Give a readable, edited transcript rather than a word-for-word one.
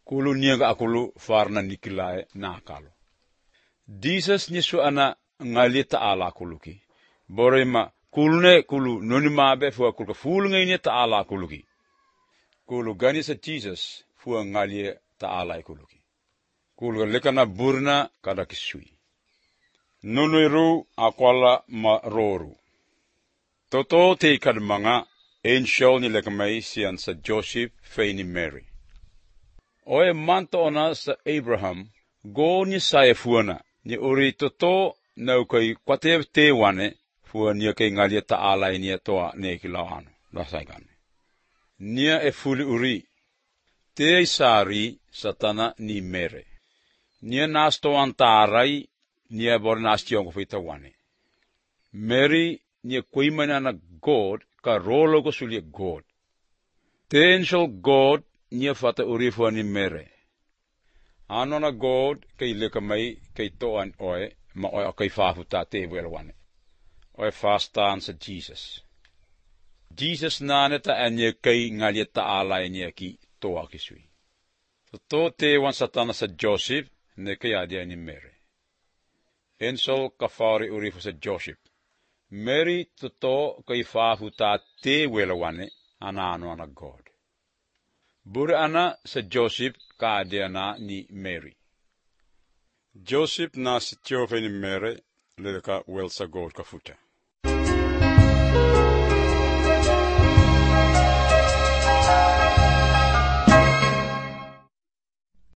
kulu niaga akulu farna nikilae na akalo. Jesus nisu ana ngali ta'ala kuluki. Borema kulune kulu nonimabe fua kulka fulunga ini ta'ala kuluki. Kulu ganisa Jesus fua ngali ta'ala kuluki. Kulu lekana burna kada kisui. Nunuiru akwala maroru. Toto te kadmanga angel ni lekamai sian sa Joseph feini Mary. Oe manto ona sa Abraham go ni sae fuana ni uri toto na ukai kwate te wane fua ni kai ngalia ta'ala ini toa ne kilawano lasagane. Nia e fuli uri te isari satana ni mere. Nia nasto antarai nia bor nastion fita wane. Mary nia kuimana na God ka rolo ko sulia God. Te angel God nia fata uri fua ni mere. Ano na God kay lekamay kay toan oe ma oe kay fafuta te welwane. Oe fastaan sa Jesus. Jesus naneta anya kay ngalia ta'ala anya ki toa kisui. To te wan satana sa Joseph ne kay adia ni Mary. Ensol kafari uri sa Joseph. Mary toto kay fafuta te welwane anano na God. Buri ana sa Joseph kaadia na ni Mary. Joseph na si Tiofe ni Mary leleka wel sa God kafuta.